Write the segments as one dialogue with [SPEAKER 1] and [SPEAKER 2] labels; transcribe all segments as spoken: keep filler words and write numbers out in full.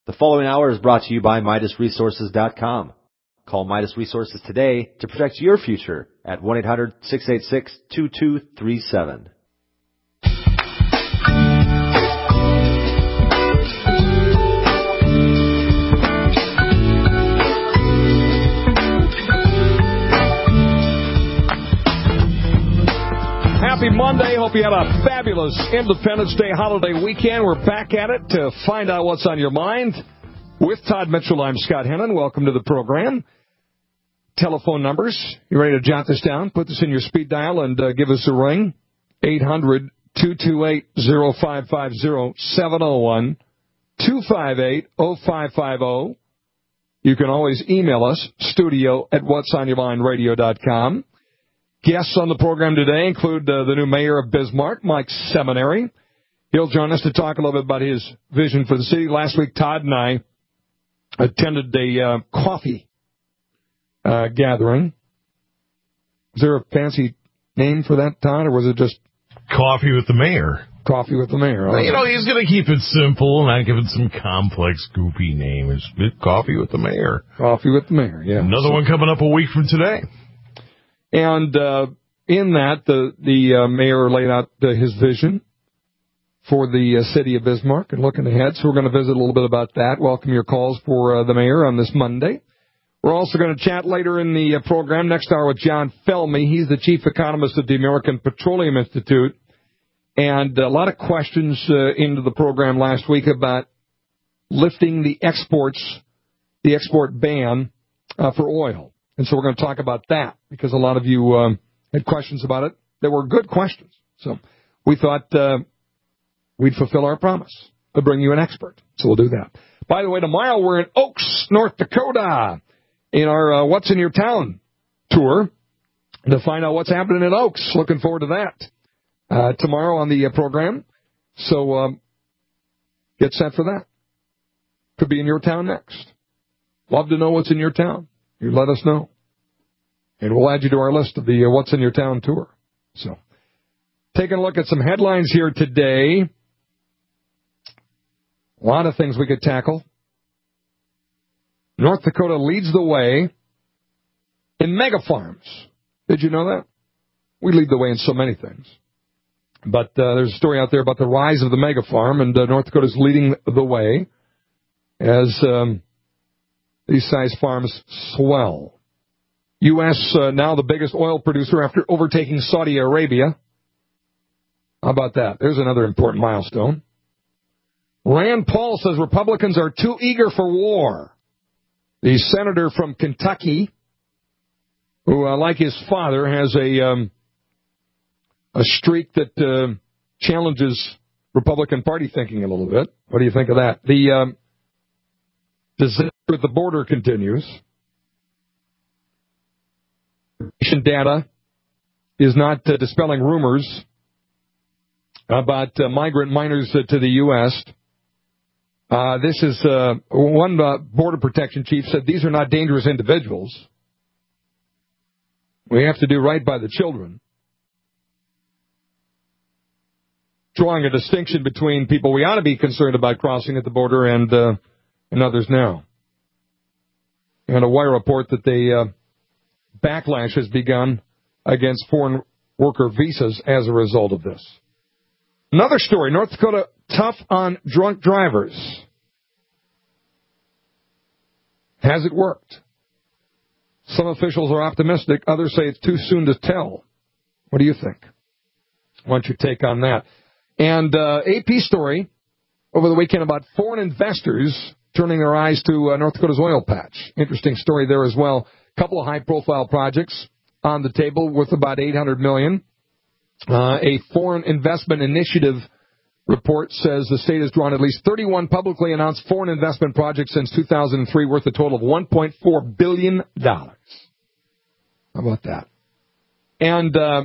[SPEAKER 1] The following hour is brought to you by Midas Resources dot com. Call Midas Resources today to protect your future at one eight hundred six eight six two two three seven.
[SPEAKER 2] Happy Monday. Hope you had a fabulous Independence Day holiday weekend. We're back at it to find out what's on your mind. With Todd Mitchell, I'm Scott Hennon. Welcome to the program. Telephone numbers. You ready to jot this down? Put this in your speed dial and uh, give us a ring. eight hundred two two eight oh five five oh, seven oh one two five eight oh five five oh. You can always email us, studio at what's on your mind radio dot com. Guests on the program today include uh, the new mayor of Bismarck, Mike Seminary. He'll join us to talk a little bit about his vision for the city. Last week, Todd and I attended a uh, coffee uh, gathering. Is there a fancy name for that, Todd, or was it just...
[SPEAKER 3] Coffee with the mayor.
[SPEAKER 2] Coffee with the mayor.
[SPEAKER 3] Well, you know, he's going to keep it simple and not give it some complex, goofy name. It's Coffee with the mayor.
[SPEAKER 2] Coffee with the mayor, yeah.
[SPEAKER 3] Another so, one coming up a week from today.
[SPEAKER 2] And uh, in that, the, the uh, mayor laid out uh, his vision for the uh, city of Bismarck and looking ahead. So we're going to visit a little bit about that. Welcome your calls for uh, the mayor on this Monday. We're also going to chat later in the uh, program, next hour, with John Felmy. He's the chief economist of the American Petroleum Institute. And a lot of questions uh, into the program last week about lifting the exports, the export ban uh, for oil. And so we're going to talk about that because a lot of you um, had questions about it. They were good questions. So we thought uh, we'd fulfill our promise to bring you an expert. So we'll do that. By the way, tomorrow we're in Oaks, North Dakota in our uh, What's in Your Town tour to find out what's happening in Oaks. Looking forward to that uh, tomorrow on the uh, program. So um, get set for that. Could be in your town next. Love to know what's in your town. You let us know. And we'll add you to our list of the uh, What's in Your Town tour. So, taking a look at some headlines here today. A lot of things we could tackle. North Dakota leads the way in mega farms. Did you know that? We lead the way in so many things. But uh, there's a story out there about the rise of the mega farm, and uh, North Dakota's leading the way as... Um, These size farms swell. U S Uh, now the biggest oil producer after overtaking Saudi Arabia. How about that? There's another important milestone. Rand Paul says Republicans are too eager for war. The senator from Kentucky, who, uh, like his father, has a um, a streak that uh, challenges Republican Party thinking a little bit. What do you think of that? The um, disaster at the border continues. Data is not uh, dispelling rumors about uh, migrant minors uh, to the U S Uh, this is uh, one uh, border protection chief said these are not dangerous individuals. We have to do right by the children. Drawing a distinction between people we ought to be concerned about crossing at the border and uh, and others now. And a wire report that the uh, backlash has begun against foreign worker visas as a result of this. Another story, North Dakota tough on drunk drivers. Has it worked? Some officials are optimistic. Others say it's too soon to tell. What do you think? What's your take on that? And uh, A P story over the weekend about foreign investors turning their eyes to uh, North Dakota's oil patch. Interesting story there as well. A couple of high-profile projects on the table worth about eight hundred million dollars. Uh, a foreign investment initiative report says the state has drawn at least thirty-one publicly announced foreign investment projects since two thousand three worth a total of one point four billion dollars. How about that? And uh,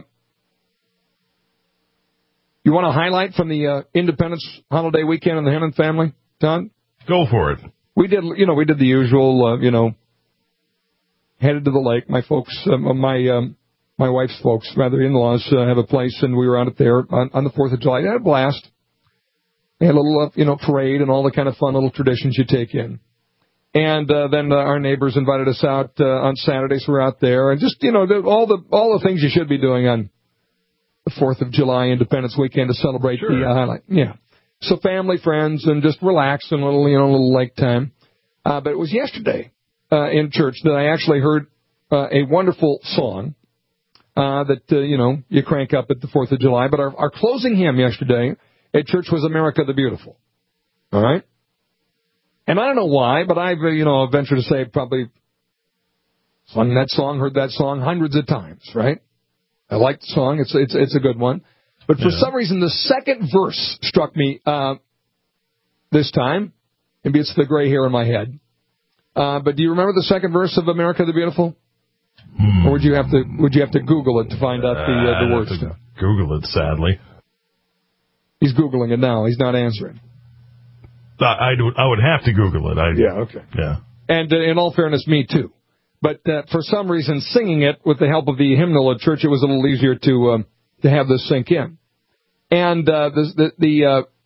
[SPEAKER 2] you want to highlight from the uh, Independence holiday weekend in the Hennon family, Todd?
[SPEAKER 3] Go for it.
[SPEAKER 2] We did, you know, we did the usual, uh, you know, headed to the lake. My folks, uh, my um, my wife's folks, rather in-laws, uh, have a place, and we were out there on, on the fourth of July. I had a blast. They had a little, uh, you know, parade and all the kind of fun little traditions you take in. And uh, then uh, our neighbors invited us out uh, on Saturdays. We're out there, and just, you know, all the all the things you should be doing on the fourth of July, Independence Weekend, to celebrate sure. the uh, highlight. Yeah. So family, friends, and just relax and a little, you know, a little lake time. Uh, but it was yesterday uh, in church that I actually heard uh, a wonderful song uh, that, uh, you know, you crank up at the fourth of July. But our, our closing hymn yesterday at church was America the Beautiful. All right? And I don't know why, but I've, uh, you know, ventured to say probably sung that song, heard that song hundreds of times, right? I like the song. It's it's it's a good one. But for yeah. some reason, the second verse struck me uh, this time. Maybe it's the gray hair in my head. Uh, but do you remember the second verse of America the Beautiful? Hmm. Or would you have to would you have to Google it to find out the uh, the words?
[SPEAKER 3] Google it, sadly.
[SPEAKER 2] He's Googling it now. He's not answering.
[SPEAKER 3] I, I, do, I would have to Google it. I,
[SPEAKER 2] yeah, okay.
[SPEAKER 3] Yeah.
[SPEAKER 2] And uh, in all fairness, me too. But uh, for some reason, singing it with the help of the hymnal at church, it was a little easier to um, to have this sink in. And uh, the the, the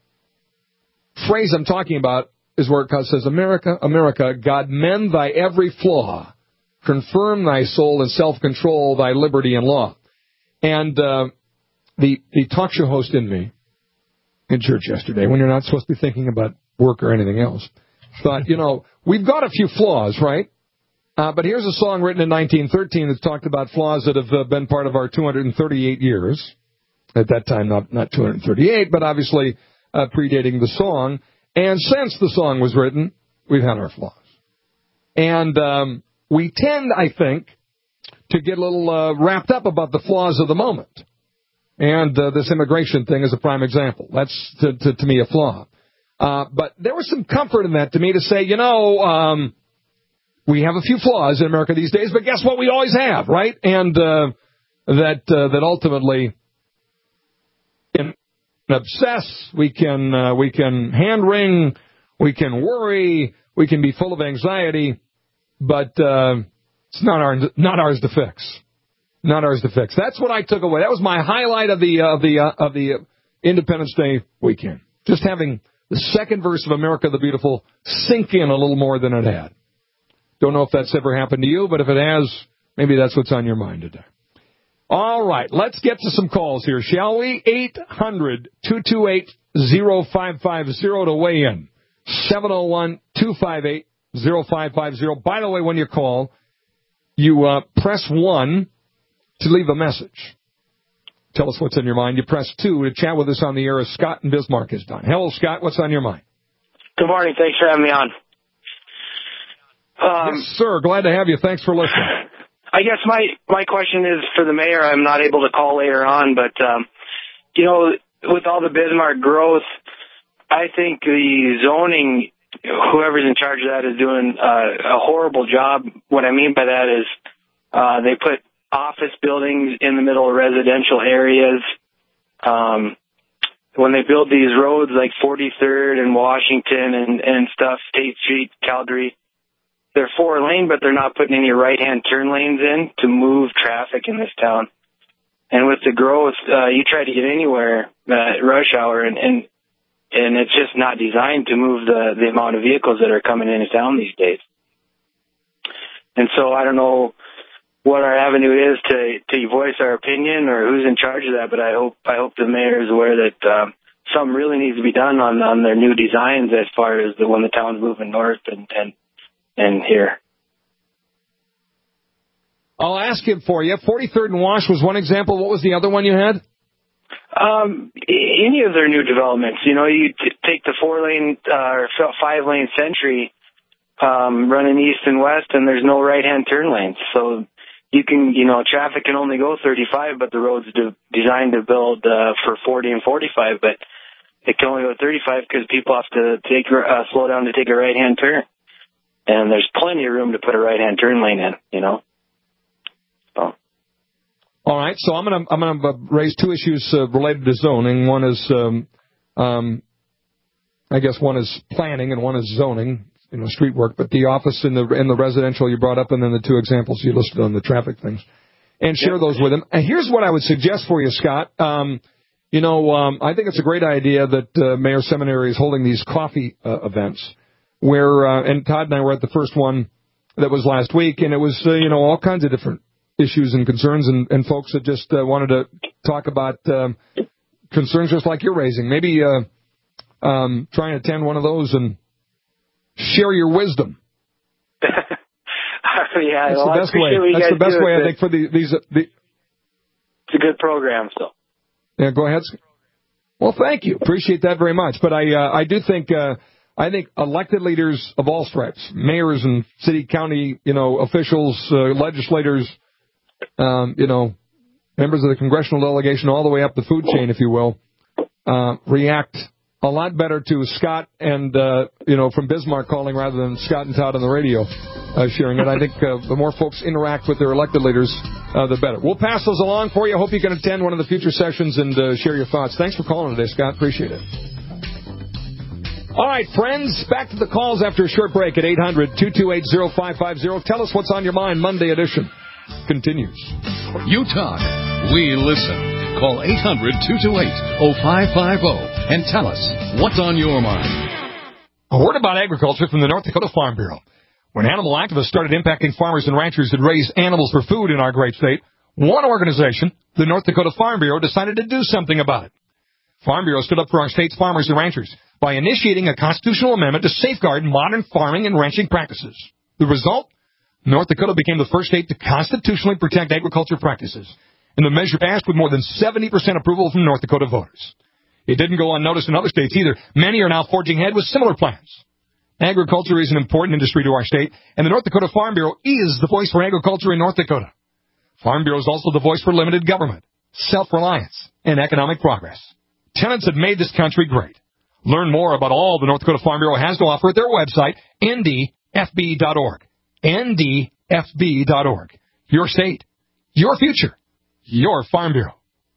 [SPEAKER 2] uh, phrase I'm talking about is where it says, America, America, God, mend thy every flaw, confirm thy soul in self-control, thy liberty and law. And uh, the the talk show host in me in church yesterday, when you're not supposed to be thinking about work or anything else, thought, you know, we've got a few flaws, right? Uh, but here's a song written in nineteen thirteen that's talked about flaws that have uh, been part of our two hundred thirty-eight years. At that time, not, not two hundred thirty-eight, but obviously uh, predating the song. And since the song was written, we've had our flaws. And um, we tend, I think, to get a little uh, wrapped up about the flaws of the moment. And uh, this immigration thing is a prime example. That's, to, to, to me, a flaw. Uh, but there was some comfort in that to me to say, you know, um, we have a few flaws in America these days, but guess what? We always have, right? And uh, that uh, that ultimately can obsess, we can uh, we can hand wring, we can worry, we can be full of anxiety, but uh, it's not our not ours to fix, not ours to fix. That's what I took away. That was my highlight of the uh, of the uh, of the Independence Day weekend. Just having the second verse of America the Beautiful sink in a little more than it had. Don't know if that's ever happened to you, but if it has, maybe that's what's on your mind today. All right, let's get to some calls here, shall we? eight hundred, two two eight, oh five five oh to weigh in. seven oh one, two five eight, oh five five oh. By the way, when you call, you uh, press one to leave a message. Tell us what's on your mind. You press two to chat with us on the air as Scott in Bismarck is done. Hello, Scott. What's on your mind?
[SPEAKER 4] Good morning. Thanks for having me on.
[SPEAKER 2] Um, yes, sir. Glad to have you. Thanks for listening.
[SPEAKER 4] I guess my, my question is for the mayor. I'm not able to call later on, but, um, you know, with all the Bismarck growth, I think the zoning, whoever's in charge of that is doing uh, a horrible job. What I mean by that is uh, they put office buildings in the middle of residential areas. Um, when they build these roads like forty-third and Washington and, and stuff, State Street, Calgary, they're four lane, but they're not putting any right-hand turn lanes in to move traffic in this town. And with the growth, uh, you try to get anywhere uh, at rush hour, and, and and it's just not designed to move the, the amount of vehicles that are coming into town these days. And so I don't know what our avenue is to to voice our opinion or who's in charge of that, but I hope I hope the mayor is aware that um, something really needs to be done on, on their new designs as far as the when the town's moving north and and. And here.
[SPEAKER 2] I'll ask him for you. forty-third and Wash was one example. What was the other one you had?
[SPEAKER 4] Um, any of their new developments. You know, you t- take the four-lane uh, or five-lane Century um, running east and west, and there's no right-hand turn lanes. So you can, you know, traffic can only go thirty-five, but the road's de- designed to build uh, for forty and forty-five, but it can only go thirty-five because people have to take uh, slow down to take a right-hand turn. And there's plenty of room to put a right-hand turn lane in, you know. So.
[SPEAKER 2] All right, so I'm going to I'm going to raise two issues uh, related to zoning. One is, um, um, I guess, one is planning and one is zoning, you know, street work. But the office and the in the residential you brought up, and then the two examples you listed on the traffic things, and share yep. those with them. And here's what I would suggest for you, Scott. Um, You know, um, I think it's a great idea that uh, Mayor Seminary is holding these coffee uh, events where, uh, and Todd and I were at the first one that was last week, and it was, uh, you know, all kinds of different issues and concerns and, and folks that just uh, wanted to talk about um, concerns just like you're raising. Maybe uh, um, try and attend one of those and share your wisdom.
[SPEAKER 4] yeah,
[SPEAKER 2] That's
[SPEAKER 4] well,
[SPEAKER 2] the best way.
[SPEAKER 4] That's
[SPEAKER 2] the best way,
[SPEAKER 4] it,
[SPEAKER 2] I think, for the, these. Uh, the,
[SPEAKER 4] it's a good program, so.
[SPEAKER 2] Yeah, go ahead. Well, thank you. Appreciate that very much. But I, uh, I do think, uh, I think elected leaders of all stripes, mayors and city, county, you know, officials, uh, legislators, um, you know, members of the congressional delegation, all the way up the food chain, if you will, uh, react a lot better to Scott and, uh, you know, from Bismarck calling rather than Scott and Todd on the radio uh, sharing it. I think uh, the more folks interact with their elected leaders, uh, the better. We'll pass those along for you. I hope you can attend one of the future sessions and uh, share your thoughts. Thanks for calling today, Scott. Appreciate it. All right, friends, back to the calls after a short break at eight hundred, two two eight, oh five five oh. Tell us what's on your mind. Monday edition continues.
[SPEAKER 5] You talk, we listen. Call eight hundred, two two eight, oh five five oh and tell us what's on your mind.
[SPEAKER 2] A word about agriculture from the North Dakota Farm Bureau. When animal activists started impacting farmers and ranchers that raise animals for food in our great state, one organization, the North Dakota Farm Bureau, decided to do something about it. Farm Bureau stood up for our state's farmers and ranchers by initiating a constitutional amendment to safeguard modern farming and ranching practices. The result? North Dakota became the first state to constitutionally protect agriculture practices, and the measure passed with more than seventy percent approval from North Dakota voters. It didn't go unnoticed in other states either. Many are now forging ahead with similar plans. Agriculture is an important industry to our state, and the North Dakota Farm Bureau is the voice for agriculture in North Dakota. Farm Bureau is also the voice for limited government, self-reliance, and economic progress. Tenants have made this country great. Learn more about all the North Dakota Farm Bureau has to offer at their website, N D F B dot org. N D F B dot org. Your state, your future, your Farm Bureau.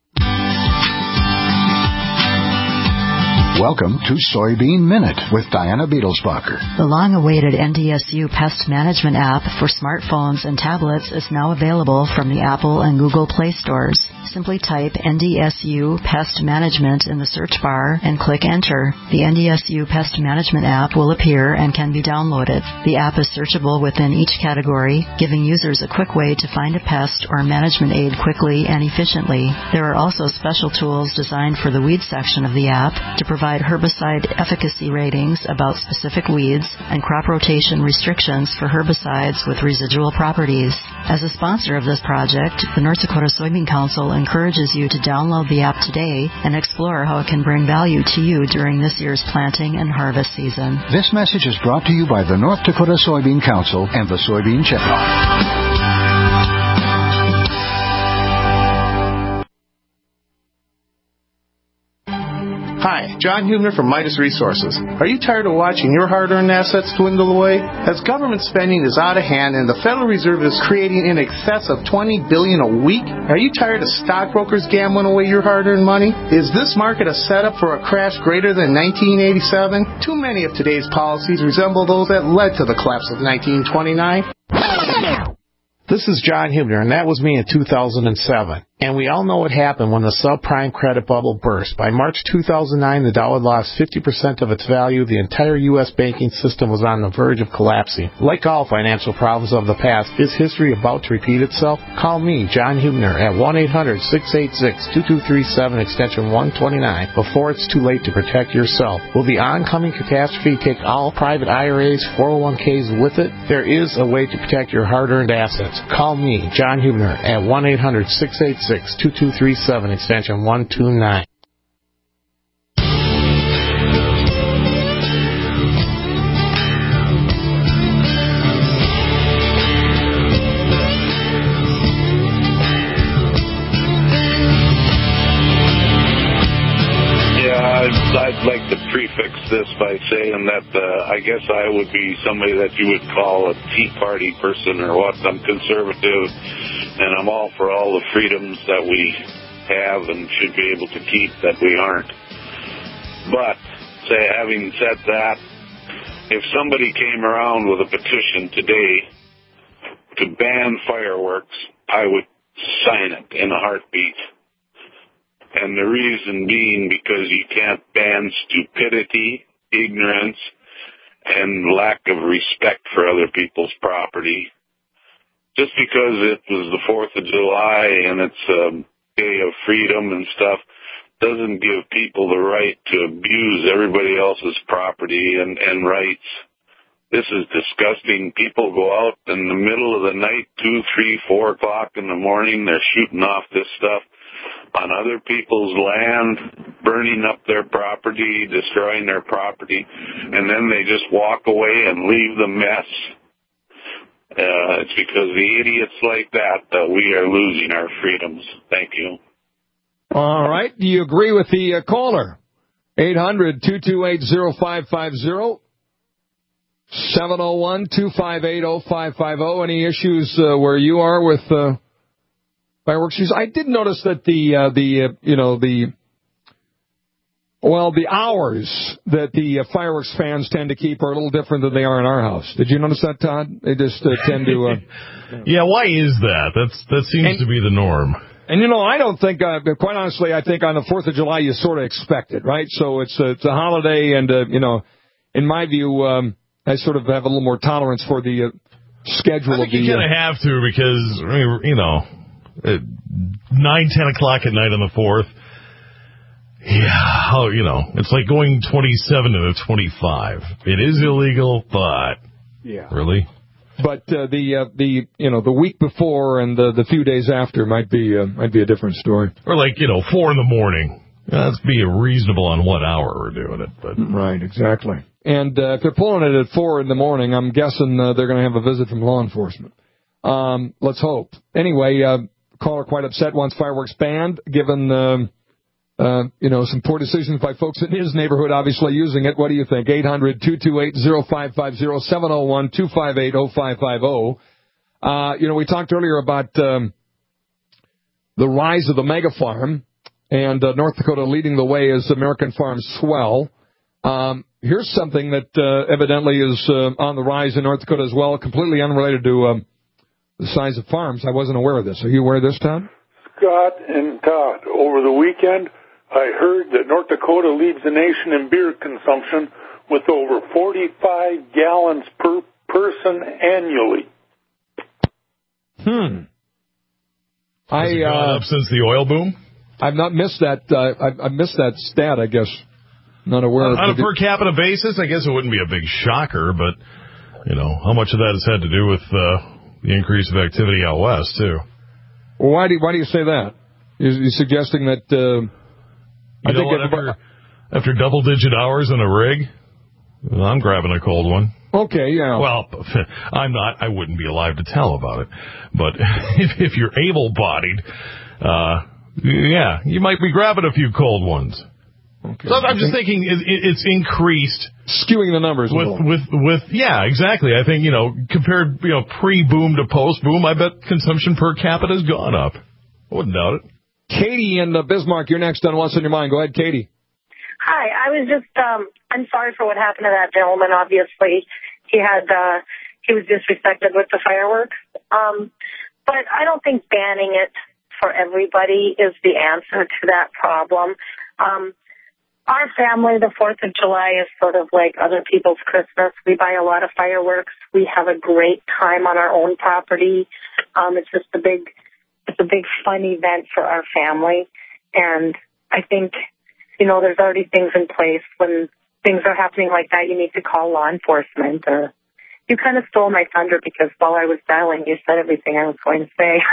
[SPEAKER 6] Welcome to Soybean Minute with Diana Beetlesbacher.
[SPEAKER 7] The long-awaited N D S U Pest Management app for smartphones and tablets is now available from the Apple and Google Play stores. Simply type N D S U Pest Management in the search bar and click Enter. The N D S U Pest Management app will appear and can be downloaded. The app is searchable within each category, giving users a quick way to find a pest or management aid quickly and efficiently. There are also special tools designed for the weed section of the app to provide herbicide efficacy ratings about specific weeds and crop rotation restrictions for herbicides with residual properties. As a sponsor of this project, the North Dakota Soybean Council encourages you to download the app today and explore how it can bring value to you during this year's planting and harvest season.
[SPEAKER 6] This message is brought to you by the North Dakota Soybean Council and the Soybean Checkoff.
[SPEAKER 8] Hi, John Hubner from Midas Resources. Are you tired of watching your hard-earned assets dwindle away? As government spending is out of hand and the Federal Reserve is creating in excess of twenty billion dollars a week, are you tired of stockbrokers gambling away your hard-earned money? Is this market a setup for a crash greater than nineteen eighty-seven? Too many of today's policies resemble those that led to the collapse of nineteen twenty-nine. This is John Hubner, and that was me in two thousand seven. And we all know what happened when the subprime credit bubble burst. By March two thousand nine, the dollar lost fifty percent of its value. The entire U S banking system was on the verge of collapsing. Like all financial problems of the past, is history about to repeat itself? Call me, John Hubner, at one eight hundred, six eight six, two two three seven, extension one twenty-nine, before it's too late to protect yourself. Will the oncoming catastrophe take all private I R As, four oh one k's with it? There is a way to protect your hard-earned assets. Call me, John Hubner, at one eight hundred, six eight six, two two three seven, extension one two nine.
[SPEAKER 9] I'd like to prefix this by saying that uh, I guess I would be somebody that you would call a Tea Party person or what. I'm conservative, and I'm all for all the freedoms that we have and should be able to keep that we aren't. But, say, having said that, if somebody came around with a petition today to ban fireworks, I would sign it in a heartbeat. And the reason being because you can't ban stupidity, ignorance, and lack of respect for other people's property. Just because it was the fourth of July and it's a day of freedom and stuff doesn't give people the right to abuse everybody else's property and, and rights. This is disgusting. People go out in the middle of the night, two, three, four o'clock in the morning. They're shooting off this stuff on other people's land, burning up their property, destroying their property, and then they just walk away and leave the mess. Uh, it's because of the idiots like that that we are losing our freedoms. Thank you.
[SPEAKER 2] All right. Do you agree with the uh, caller? eight hundred, two two eight, oh five five oh. seven oh one, two five eight, oh five five oh. Any issues uh, where you are with uh, fireworks use? I did notice that the, uh, the uh, you know, the, well, the hours that the uh, fireworks fans tend to keep are a little different than they are in our house. Did you notice that, Todd? They just uh, tend to... Uh,
[SPEAKER 3] yeah, why is that? That's That seems and, to be the norm.
[SPEAKER 2] And, you know, I don't think, uh, quite honestly, I think on the fourth of July you sort of expect it, right? So it's, uh, it's a holiday, and, uh, you know, in my view... Um, I sort of have a little more tolerance for the uh, schedule.
[SPEAKER 3] I think
[SPEAKER 2] of the,
[SPEAKER 3] you kind of uh, have to because, you know, at nine, ten o'clock at night on the fourth, yeah, oh, you know, it's like going twenty-seven to the twenty-five. It is illegal, but
[SPEAKER 2] yeah,
[SPEAKER 3] really.
[SPEAKER 2] But uh, the uh, the you know the week before and the the few days after might be uh, might be a different story.
[SPEAKER 3] Or like you know four in the morning. Let's be reasonable on what hour we're doing it. But
[SPEAKER 2] right, exactly. And uh, if they're pulling it at four in the morning, I'm guessing uh, they're going to have a visit from law enforcement. Um, let's hope. Anyway, uh, caller quite upset, wants fireworks banned, given um, uh, you know some poor decisions by folks in his neighborhood, obviously using it. What do you think? eight hundred, two two eight, oh five five oh, seven oh one, two five eight, oh five five oh. Uh, you know, we talked earlier about um, the rise of the mega farm, and uh, North Dakota leading the way as American farms swell. Um, here's something that uh, evidently is uh, on the rise in North Dakota as well, completely unrelated to um, the size of farms. I wasn't aware of this. Are you aware of this, Todd?
[SPEAKER 10] Scott and Todd, over the weekend, I heard that North Dakota leads the nation in beer consumption with over forty-five gallons per person annually.
[SPEAKER 2] Hmm.
[SPEAKER 3] Has
[SPEAKER 2] I,
[SPEAKER 3] it gone
[SPEAKER 2] uh,
[SPEAKER 3] up since the oil boom?
[SPEAKER 2] I've not missed that. Uh, I've, I've missed that stat, I guess. Not aware
[SPEAKER 3] on,
[SPEAKER 2] of
[SPEAKER 3] on a per capita basis, I guess it wouldn't be a big shocker, but, you know, how much of that has had to do with uh, the increase of activity out west, too?
[SPEAKER 2] Well, why do you, why do you say that? You're, you're suggesting that... Uh,
[SPEAKER 3] you
[SPEAKER 2] I
[SPEAKER 3] know
[SPEAKER 2] think
[SPEAKER 3] what, after, after double-digit hours on a rig, well, I'm grabbing a cold one.
[SPEAKER 2] Okay, yeah.
[SPEAKER 3] Well, I'm not. I wouldn't be alive to tell about it. But if, if you're able-bodied, uh, yeah, you might be grabbing a few cold ones. Okay. So I'm just thinking it, it, it's increased,
[SPEAKER 2] skewing the numbers
[SPEAKER 3] with
[SPEAKER 2] a little.
[SPEAKER 3] with with yeah, exactly. I think you know compared you know pre-boom to post-boom, I bet consumption per capita has gone up. I wouldn't doubt it.
[SPEAKER 2] Katie in uh, Bismarck, you're next on What's on Your Mind. Go ahead, Katie.
[SPEAKER 11] Hi, I was just um, I'm sorry for what happened to that gentleman. Obviously, he had uh, he was disrespected with the fireworks, um, but I don't think banning it for everybody is the answer to that problem. Um, Our family, the fourth of July is sort of like other people's Christmas. We buy a lot of fireworks. We have a great time on our own property. Um, it's just a big, it's a big fun event for our family. And I think, you know, there's already things in place. When things are happening like that, you need to call law enforcement. Or you kind of stole my thunder because while I was dialing, you said everything I was going to say.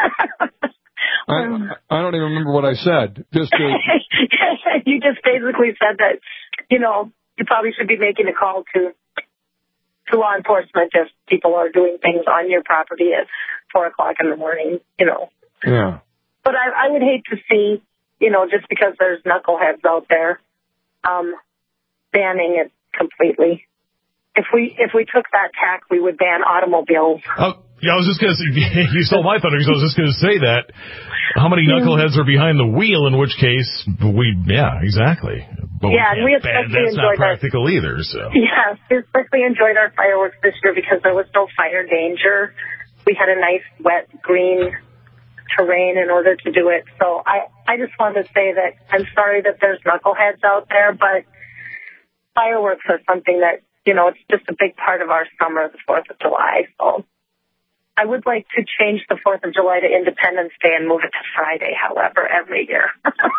[SPEAKER 2] I, I don't even remember what I said. Just to...
[SPEAKER 11] You just basically said that, you know, you probably should be making a call to to law enforcement if people are doing things on your property at four o'clock in the morning, you know.
[SPEAKER 2] Yeah.
[SPEAKER 11] But I, I would hate to see, you know, just because there's knuckleheads out there, um, banning it completely. If we if we took that tack, we would ban automobiles.
[SPEAKER 3] Oh. Yeah, I was just going to say, you stole my thunder because I was just going to say that. How many knuckleheads are behind the wheel, in which case, we, yeah, exactly. But
[SPEAKER 11] yeah,
[SPEAKER 3] we
[SPEAKER 11] and we especially
[SPEAKER 3] That's
[SPEAKER 11] enjoyed
[SPEAKER 3] not practical
[SPEAKER 11] our,
[SPEAKER 3] either, so.
[SPEAKER 11] Yeah, we especially enjoyed our fireworks this year because there was no fire danger. We had a nice, wet, green terrain in order to do it. So I, I just wanted to say that I'm sorry that there's knuckleheads out there, but fireworks are something that, you know, it's just a big part of our summer, the fourth of July. So I would like to change the fourth of July to Independence Day and move it to Friday, however, every year.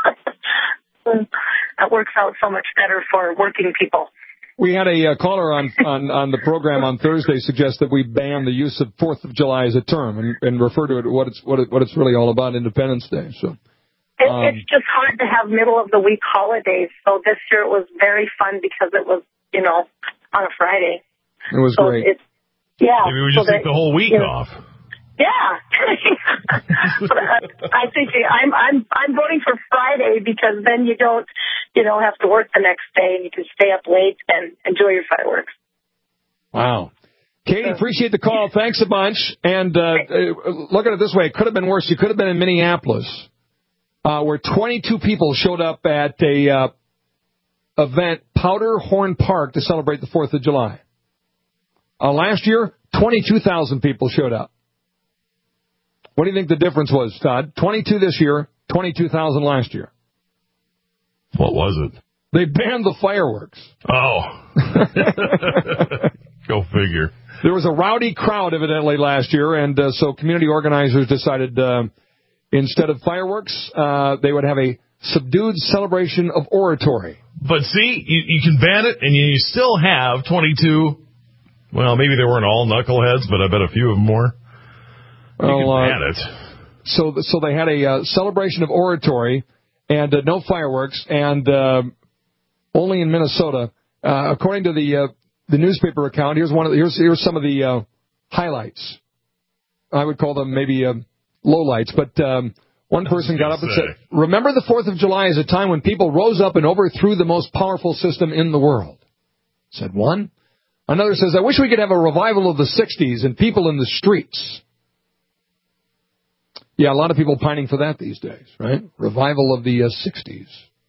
[SPEAKER 11] That works out so much better for working people.
[SPEAKER 2] We had a uh, caller on, on, on the program on Thursday suggest that we ban the use of fourth of July as a term and, and refer to it what it's what, it, what it's really all about, Independence Day. So
[SPEAKER 11] it,
[SPEAKER 2] um,
[SPEAKER 11] it's just hard to have middle of the week holidays. So this year it was very fun because it was, you know, on a Friday.
[SPEAKER 2] It was
[SPEAKER 11] so
[SPEAKER 2] great.
[SPEAKER 11] It, yeah.
[SPEAKER 3] Maybe we just
[SPEAKER 11] so
[SPEAKER 3] take
[SPEAKER 11] that,
[SPEAKER 3] the whole week
[SPEAKER 11] you know,
[SPEAKER 3] off.
[SPEAKER 11] Yeah. But I think I'm I'm I'm voting for Friday because then you don't you don't have to work the next day and you can stay up late and enjoy your fireworks.
[SPEAKER 2] Wow. Katie, appreciate the call. Thanks a bunch. And uh, look at it this way. It could have been worse. You could have been in Minneapolis uh, where twenty-two people showed up at a uh, event, Powderhorn Park, to celebrate the fourth of July. Uh, last year, twenty-two thousand people showed up. What do you think the difference was, Todd? twenty-two this year, twenty-two thousand last year.
[SPEAKER 3] What was it?
[SPEAKER 2] They banned the fireworks.
[SPEAKER 3] Oh. Go figure.
[SPEAKER 2] There was a rowdy crowd, evidently, last year, and uh, so community organizers decided uh, instead of fireworks, uh, they would have a subdued celebration of oratory.
[SPEAKER 3] But see, you, you can ban it, and you still have twenty-two. Well, maybe they weren't all knuckleheads, but I bet a few of them were. You
[SPEAKER 2] well,
[SPEAKER 3] can ban
[SPEAKER 2] uh,
[SPEAKER 3] it.
[SPEAKER 2] So, so they had a uh, celebration of oratory and uh, no fireworks, and uh, only in Minnesota, uh, according to the uh, the newspaper account. Here's one of the, here's here's some of the uh, highlights. I would call them maybe uh, lowlights, but um, one person got up and said, "Remember the fourth of July as a time when people rose up and overthrew the most powerful system in the world." Said one. Another says, "I wish we could have a revival of the sixties and people in the streets." Yeah, a lot of people pining for that these days, right? Revival of the uh, sixties.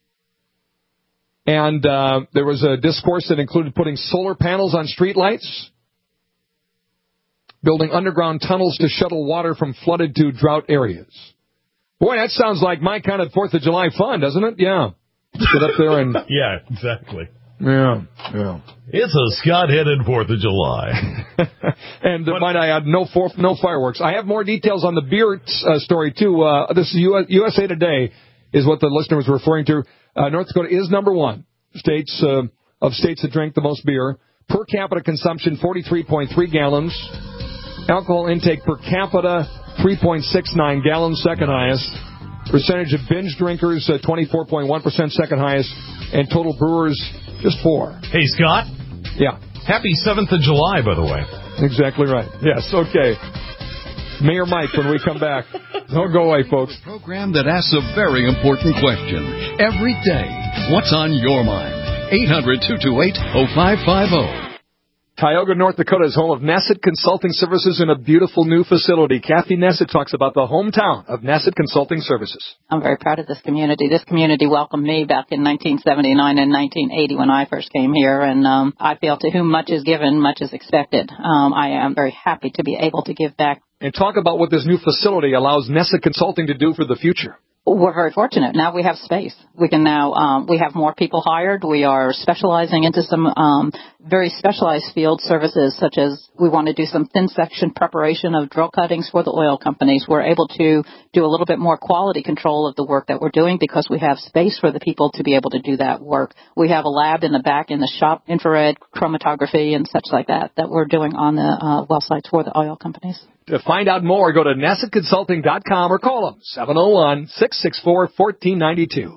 [SPEAKER 2] And uh, there was a discourse that included putting solar panels on streetlights, building underground tunnels to shuttle water from flooded to drought areas. Boy, that sounds like my kind of fourth of July fun, doesn't it? Yeah. Get up there and...
[SPEAKER 3] Yeah, exactly.
[SPEAKER 2] Yeah, yeah.
[SPEAKER 3] It's a Scott-headed fourth of July.
[SPEAKER 2] And uh, might I add, no for, no fireworks. I have more details on the beer uh, story, too. Uh, this is U S A Today is what the listener was referring to. Uh, North Dakota is number one states uh, of states that drink the most beer. Per capita consumption, forty-three point three gallons. Alcohol intake per capita, three point six nine gallons, second highest. Percentage of binge drinkers, uh, twenty-four point one percent, second highest. And total brewers, just four.
[SPEAKER 3] Hey, Scott.
[SPEAKER 2] Yeah.
[SPEAKER 3] Happy seventh of July, by the way.
[SPEAKER 2] Exactly right. Yes, okay. Mayor Mike, when we come back. Don't go away, folks.
[SPEAKER 5] A program that asks a very important question every day. What's on your mind? eight hundred, two two eight, oh five five oh.
[SPEAKER 2] Tioga, North Dakota is home of Nesset Consulting Services in a beautiful new facility. Kathy Nesset talks about the hometown of Nesset Consulting Services.
[SPEAKER 12] I'm very proud of this community. This community welcomed me back in nineteen seventy-nine and nineteen eighty when I first came here, and um, I feel to whom much is given, much is expected. Um, I am very happy to be able to give back.
[SPEAKER 2] And talk about what this new facility allows Nesset Consulting to do for the future.
[SPEAKER 12] We're very fortunate. Now we have space. We can now, um, we have more people hired. We are specializing into some um, very specialized field services, such as we want to do some thin section preparation of drill cuttings for the oil companies. We're able to do a little bit more quality control of the work that we're doing because we have space for the people to be able to do that work. We have a lab in the back in the shop, infrared chromatography and such like that, that we're doing on the uh, well sites for the oil companies.
[SPEAKER 2] To find out more, go to Nesset Consulting dot com or call them, seven oh one, six six four, one four nine two.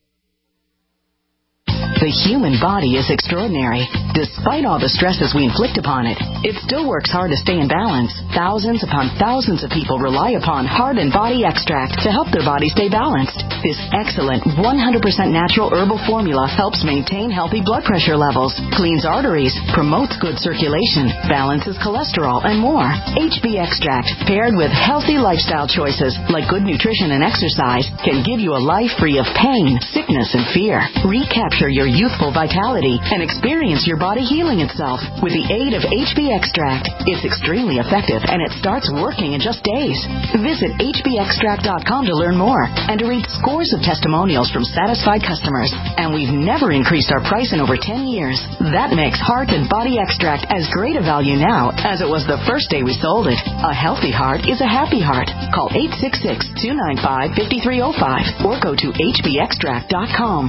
[SPEAKER 13] The human body is extraordinary. Despite all the stresses we inflict upon it, it still works hard to stay in balance. Thousands upon thousands of people rely upon Heart and Body Extract to help their body stay balanced. This excellent one hundred percent natural herbal formula helps maintain healthy blood pressure levels, cleans arteries, promotes good circulation, balances cholesterol, and more. H B Extract, paired with healthy lifestyle choices like good nutrition and exercise, can give you a life free of pain, sickness, and fear. Recapture your youthful vitality and experience your body healing itself with the aid of H B Extract. It's extremely effective, and it starts working in just days. Visit H B extract dot com to learn more and to read scores of testimonials from satisfied customers. And we've never increased our price in over ten years. That makes Heart and Body Extract as great a value now as it was the first day we sold it. A healthy heart is a happy heart. Call eight six six, two nine five, five three zero five or go to H B extract dot com.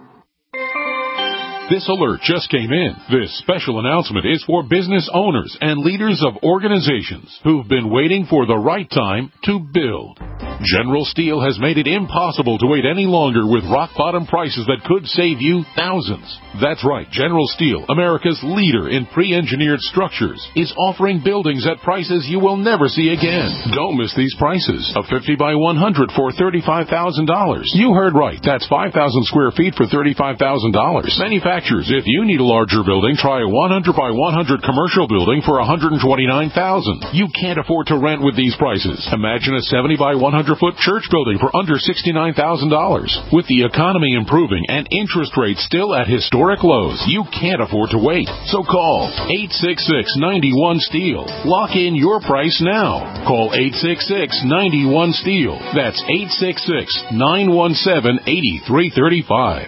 [SPEAKER 14] This alert just came in. This special announcement is for business owners and leaders of organizations who've been waiting for the right time to build. General Steel has made it impossible to wait any longer with rock-bottom prices that could save you thousands. That's right, General Steel, America's leader in pre-engineered structures, is offering buildings at prices you will never see again. Don't miss these prices. A fifty by one hundred for thirty-five thousand dollars. You heard right. That's five thousand square feet for thirty-five thousand dollars. Manufacturers, if you need a larger building, try a one hundred by one hundred commercial building for one hundred twenty-nine thousand dollars. You can't afford to rent with these prices. Imagine a seventy by one hundred foot church building for under sixty-nine thousand dollars. With the economy improving and interest rates still at historic lows, you can't afford to wait. So call eight six six, nine one, STEEL. Lock in your price now. Call eight six six, nine one, STEEL. That's eight six six, nine one seven, eight three three five.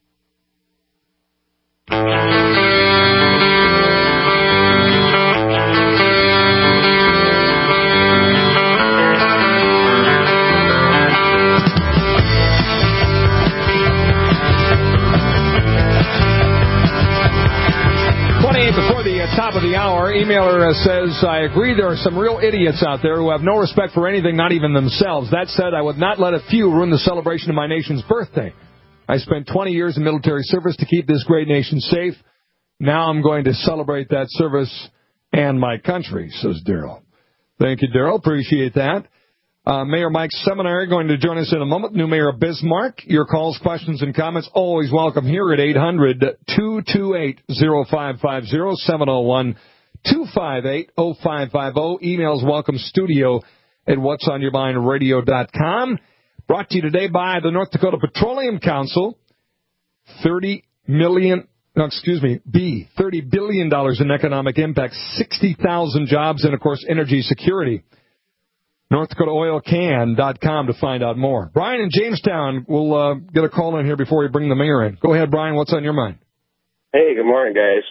[SPEAKER 2] Before the uh, top of the hour, emailer uh, says, I agree there are some real idiots out there who have no respect for anything, not even themselves. That said, I would not let a few ruin the celebration of my nation's birthday. I spent twenty years in military service to keep this great nation safe. Now I'm going to celebrate that service and my country, says Daryl. Thank you, Daryl. Appreciate that. Uh, Mayor Mike Seminary going to join us in a moment. New Mayor of Bismarck. Your calls, questions, and comments always welcome here at eight hundred, two two eight, oh five five oh, seven oh one, two five eight, oh five five oh. Emails welcome studio at whats on your mind radio dot com. Brought to you today by the North Dakota Petroleum Council. thirty million, no, excuse me, B, thirty billion dollars in economic impact, sixty thousand jobs, and, of course, energy security. North Dakota Oil Can dot com to find out more. Brian in Jamestown will uh, get a call in here before we bring the mayor in. Go ahead, Brian. What's on your mind?
[SPEAKER 15] Hey, good morning, guys.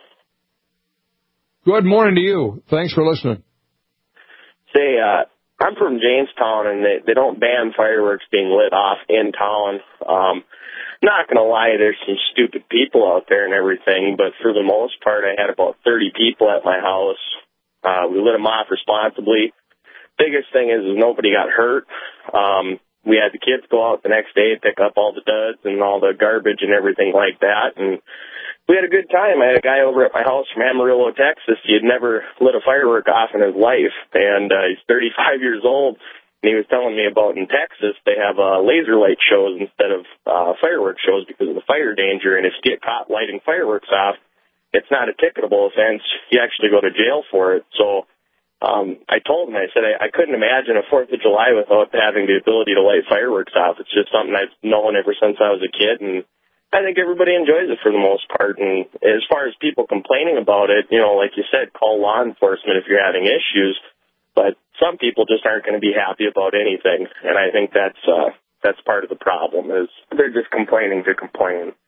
[SPEAKER 2] Good morning to you. Thanks for listening.
[SPEAKER 15] Say, uh, I'm from Jamestown, and they, they don't ban fireworks being lit off in town. Um, not going to lie, there's some stupid people out there and everything, but for the most part, I had about thirty people at my house. Uh, we lit them off responsibly. Biggest thing is, is nobody got hurt. Um, we had the kids go out the next day, pick up all the duds and all the garbage and everything like that, and we had a good time. I had a guy over at my house from Amarillo, Texas. He had never lit a firework off in his life, and uh, he's thirty-five years old, and he was telling me about in Texas they have uh, laser light shows instead of uh, fireworks shows because of the fire danger, and if you get caught lighting fireworks off, it's not a ticketable offense. You actually go to jail for it. So Um, I told him, I said, I, I couldn't imagine a fourth of July without having the ability to light fireworks off. It's just something I've known ever since I was a kid, and I think everybody enjoys it for the most part. And as far as people complaining about it, you know, like you said, call law enforcement if you're having issues, but some people just aren't going to be happy about anything, and I think that's uh, that's part of the problem, is they're just complaining to complain.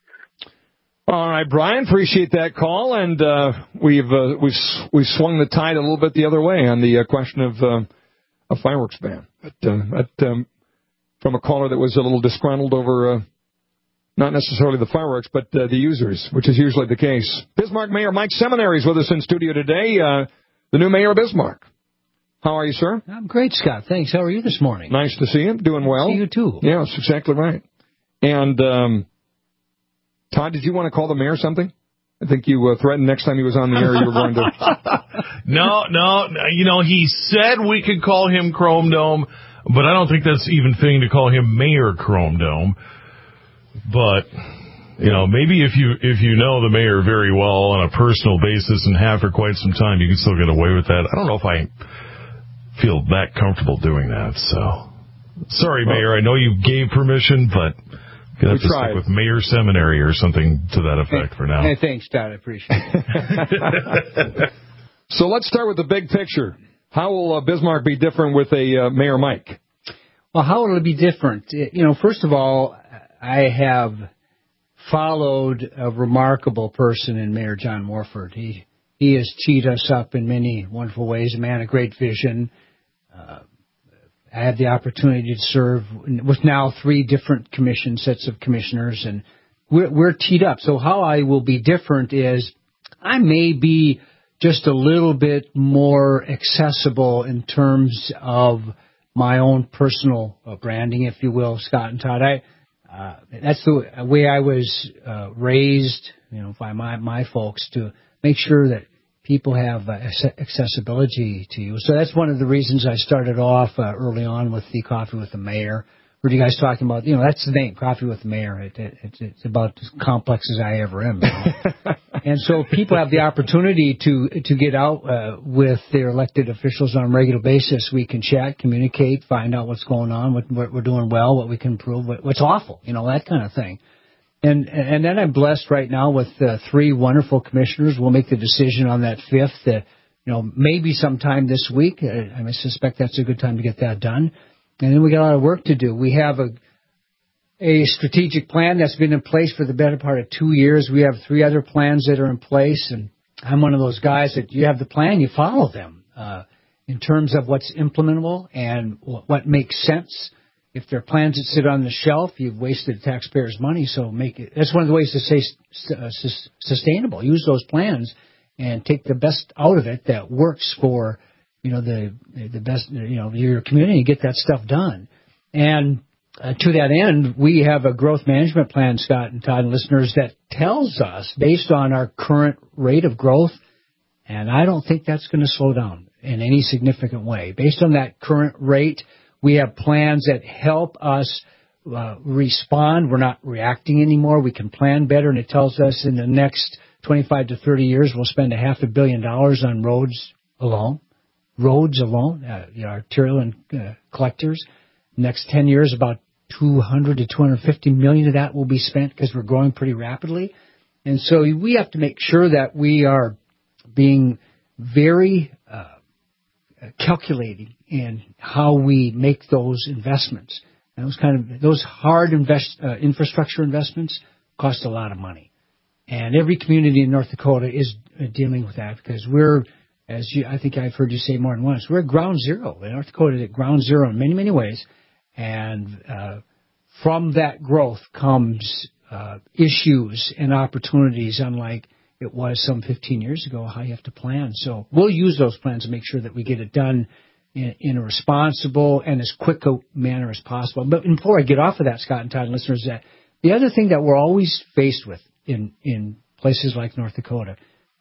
[SPEAKER 2] All right, Brian, appreciate that call, and uh, we've uh, we've we've swung the tide a little bit the other way on the uh, question of uh, a fireworks ban. But, uh, but um, from a caller that was a little disgruntled over uh, not necessarily the fireworks, but uh, the users, which is usually the case. Bismarck Mayor Mike Seminary is with us in studio today, uh, the new mayor of Bismarck. How are you, sir?
[SPEAKER 16] I'm great, Scott. Thanks. How are you this morning?
[SPEAKER 2] Nice to see you. Doing well.
[SPEAKER 16] See you, too.
[SPEAKER 2] Yeah, that's exactly right. And Um, Todd, did you want to call the mayor something? I think you uh, threatened next time he was on the air you were going to...
[SPEAKER 3] no, no, you know, he said we could call him Chrome Dome, but I don't think that's even fitting to call him Mayor Chrome Dome. But, you know, maybe if you if you know the mayor very well on a personal basis and have for quite some time, you can still get away with that. I don't know if I feel that comfortable doing that, so... Sorry, Mayor, I know you gave permission, but... Gonna have
[SPEAKER 2] we
[SPEAKER 3] to
[SPEAKER 2] tried.
[SPEAKER 3] stick with Mayor Seminary or something to that effect
[SPEAKER 16] hey,
[SPEAKER 3] for now.
[SPEAKER 16] Hey, thanks, Todd. I appreciate it.
[SPEAKER 2] So let's start with the big picture. How will uh, Bismarck be different with a uh, Mayor Mike?
[SPEAKER 16] Well, how will it be different? You know, first of all, I have followed a remarkable person in Mayor John Morford. He he has teed us up in many wonderful ways. A man of great vision. Uh, I had the opportunity to serve with now three different commission sets of commissioners, and we're, we're teed up. So how I will be different is I may be just a little bit more accessible in terms of my own personal uh, branding, if you will, Scott and Todd. I, uh, that's the way I was uh, raised, you know, by my, my folks, to make sure that people have uh, accessibility to you. So that's one of the reasons I started off uh, early on with the Coffee with the Mayor. Heard you guys talking about, you know, that's the name, Coffee with the Mayor. It, it, it's, it's about as complex as I ever am. And so people have the opportunity to to get out uh, with their elected officials on a regular basis. We can chat, communicate, find out what's going on, what, what we're doing well, what we can improve, what, what's awful, you know, that kind of thing. And and then I'm blessed right now with uh, three wonderful commissioners. We'll make the decision on that fifth, uh, you know, maybe sometime this week. I, I suspect that's a good time to get that done. And then we got a lot of work to do. We have a a strategic plan that's been in place for the better part of two years. We have three other plans that are in place, and I'm one of those guys that you have the plan, you follow them uh, in terms of what's implementable and what makes sense. If there are plans that sit on the shelf, you've wasted taxpayers' money. So make it. That's one of the ways to stay uh, sustainable. Use those plans and take the best out of it that works for, you know, the the best, you know, your community, and get that stuff done. And uh, to that end, we have a growth management plan, Scott and Todd and listeners, that tells us, based on our current rate of growth, and I don't think that's going to slow down in any significant way. Based on that current rate, we have plans that help us uh, respond. We're not reacting anymore. We can plan better, and it tells us in the next twenty-five to thirty years, we'll spend a half a billion dollars on roads alone. Roads alone, uh, you know, arterial and uh, collectors. Next ten years, about two hundred to two hundred fifty million of that will be spent because we're growing pretty rapidly. And so we have to make sure that we are being very uh, calculating in how we make those investments. And those kind of those hard invest, uh, infrastructure investments cost a lot of money. And every community in North Dakota is uh, dealing with that because we're, as you, I think I've heard you say more than once, we're at ground zero. In North Dakota is at ground zero in many, many ways. And uh, from that growth comes uh, issues and opportunities, unlike it was some fifteen years ago, how you have to plan. So we'll use those plans to make sure that we get it done in, in a responsible and as quick a manner as possible. But before I get off of that, Scott and Todd and listeners, that the other thing that we're always faced with in, in places like North Dakota,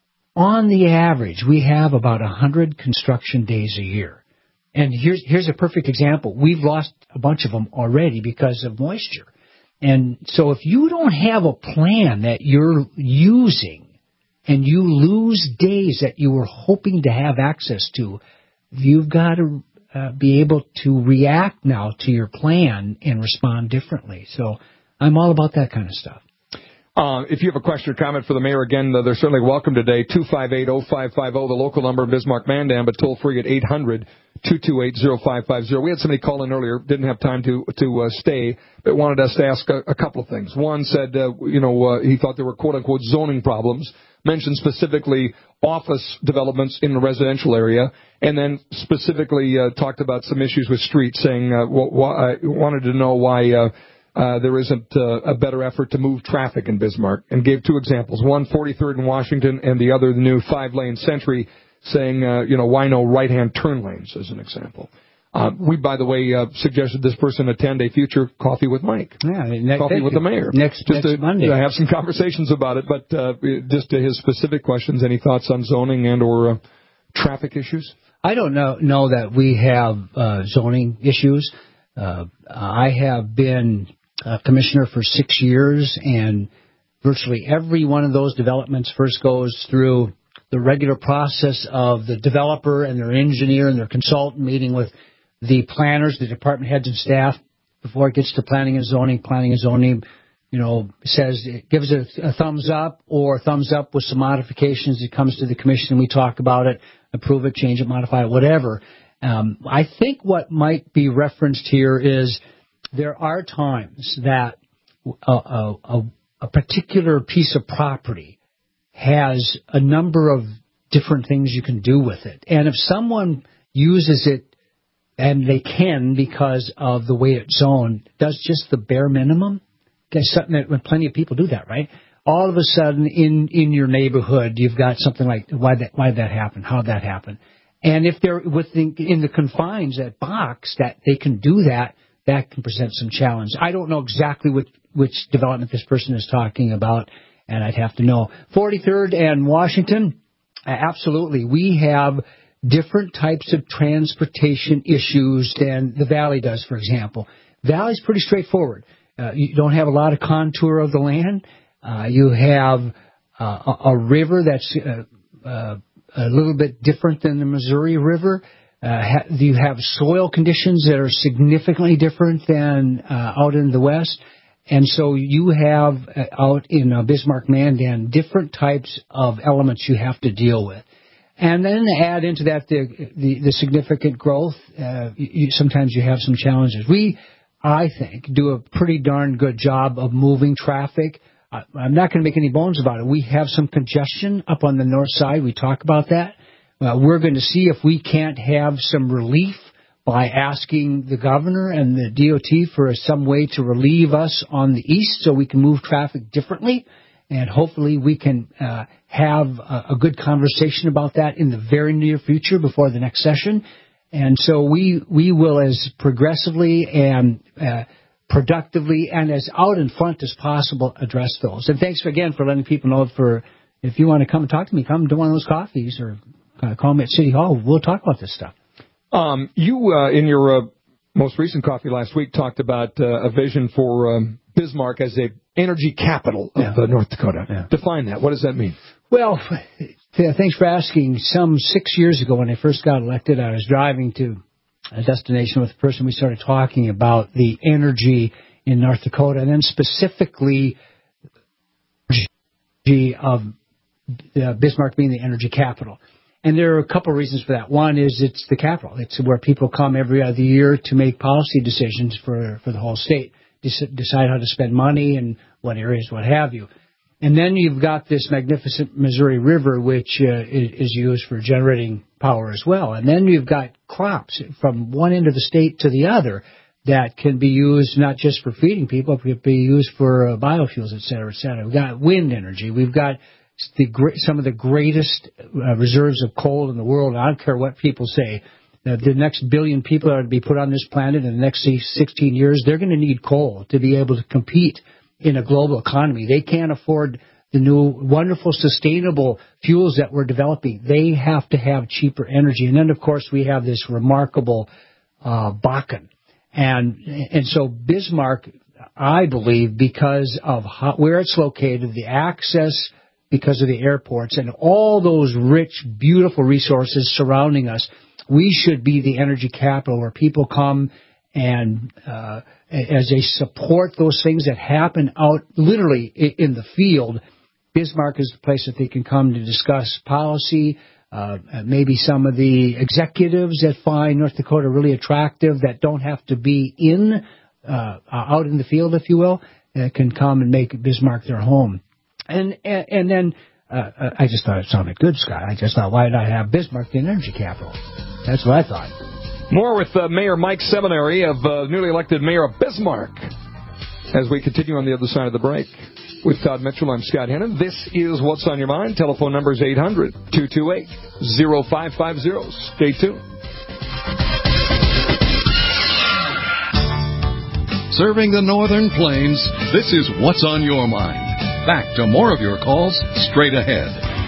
[SPEAKER 16] on the average, we have about one hundred construction days a year. And here's here's a perfect example. We've lost a bunch of them already because of moisture. And so if you don't have a plan that you're using and you lose days that you were hoping to have access to, you've got to uh, be able to react now to your plan and respond differently. So I'm all about that kind of stuff.
[SPEAKER 2] Uh, if you have a question or comment for the mayor, again, uh, they're certainly welcome today. two five eight, oh five five oh, the local number in Bismarck-Mandan, but toll free at eight hundred, two two eight, oh five five oh. We had somebody call in earlier, didn't have time to to uh, stay, but wanted us to ask a, a couple of things. One said, uh, you know, uh, he thought there were quote-unquote zoning problems, mentioned specifically office developments in the residential area, and then specifically uh, talked about some issues with streets, saying, uh, wh- wh- wanted to know why uh, Uh, there isn't uh, a better effort to move traffic in Bismarck, and gave two examples. One, forty-third and Washington, and the other, the new five-lane Century, saying, uh, you know, why no right-hand turn lanes, as an example. Uh, we, by the way, uh, suggested this person attend a future Coffee with Mike.
[SPEAKER 16] Yeah, ne-
[SPEAKER 2] Coffee with the Mayor.
[SPEAKER 16] Next,
[SPEAKER 2] just
[SPEAKER 16] next
[SPEAKER 2] to,
[SPEAKER 16] Monday.
[SPEAKER 2] to have some conversations about it, but uh, just to his specific questions, any thoughts on zoning and or uh, traffic issues?
[SPEAKER 16] I don't know, know that we have uh, zoning issues. Uh, I have been Uh, commissioner for six years, and virtually every one of those developments first goes through the regular process of the developer and their engineer and their consultant meeting with the planners, the department heads and staff before it gets to planning and zoning. Planning and zoning you know, says, it gives it a thumbs up or thumbs up with some modifications. It comes to the commission, we talk about it, approve it, change it, modify it, whatever. Um, I think what might be referenced here is there are times that a, a, a, a particular piece of property has a number of different things you can do with it. And if someone uses it, and they can because of the way it's zoned, does just the bare minimum, there's something that when plenty of people do that, right? All of a sudden in, in your neighborhood, you've got something like, why that, why that happen? How'd that happen? And if they're within, in the confines, that box, that they can do that, that can present some challenge. I don't know exactly which, which development this person is talking about, and I'd have to know. forty-third and Washington, absolutely. We have different types of transportation issues than the Valley does, for example. Valley's pretty straightforward. Uh, you don't have a lot of contour of the land. Uh, you have uh, a, a river that's uh, uh, a little bit different than the Missouri River. Uh, ha- you have soil conditions that are significantly different than uh, out in the West. And so you have uh, out in uh, Bismarck-Mandan different types of elements you have to deal with. And then add into that the the, the significant growth. Uh, you, sometimes you have some challenges. We, I think, do a pretty darn good job of moving traffic. I, I'm not going to make any bones about it. We have some congestion up on the north side. We talk about that. Uh, we're going to see if we can't have some relief by asking the governor and the D O T for some way to relieve us on the east so we can move traffic differently. And hopefully we can uh, have a, a good conversation about that in the very near future before the next session. And so we we will as progressively and uh, productively and as out in front as possible address those. And thanks again for letting people know. For if you want to come and talk to me, come to one of those coffees or uh, call me at City Hall. We'll talk about this stuff.
[SPEAKER 2] Um, you, uh, in your uh, most recent coffee last week, talked about uh, a vision for um, Bismarck as a energy capital of yeah. uh, North Dakota. Yeah. Define that. What does that mean?
[SPEAKER 16] Well, thanks for asking. Some six years ago when I first got elected, I was driving to a destination with a person. We started talking about the energy in North Dakota, and then specifically of uh, Bismarck being the energy capital. And there are a couple of reasons for that. One is it's the capital. It's where people come every other year to make policy decisions for, for the whole state, decide how to spend money and what areas, what have you. And then you've got this magnificent Missouri River, which uh, is used for generating power as well. And then you've got crops from one end of the state to the other that can be used not just for feeding people, but can be used for uh, biofuels, et cetera, et cetera. We've got wind energy. We've got the some of the greatest uh, reserves of coal in the world. I don't care what people say. Uh, the next billion people are to be put on this planet in the next sixteen years. They're going to need coal to be able to compete in a global economy. They can't afford the new wonderful sustainable fuels that we're developing. They have to have cheaper energy. And then, of course, we have this remarkable uh, Bakken. And and so Bismarck, I believe, because of how, where it's located, the access because of the airports and all those rich, beautiful resources surrounding us, we should be the energy capital where people come and uh, as they support those things that happen out literally in the field. Bismarck is the place that they can come to discuss policy, uh, maybe some of the executives that find North Dakota really attractive that don't have to be in uh, out in the field, if you will, uh, can come and make Bismarck their home. And and, and then uh, I just thought it sounded good, Scott. I just thought, why not have Bismarck the energy capital? That's what I thought.
[SPEAKER 2] More with uh, Mayor Mike Seminary of uh, newly elected Mayor of Bismarck as we continue on the other side of the break. With Todd Mitchell, I'm Scott Hennon. This is What's on Your Mind. Telephone number is eight hundred, two two eight, oh five five oh. Stay tuned.
[SPEAKER 5] Serving the Northern Plains, this is What's on Your Mind. Back to more of your calls straight ahead.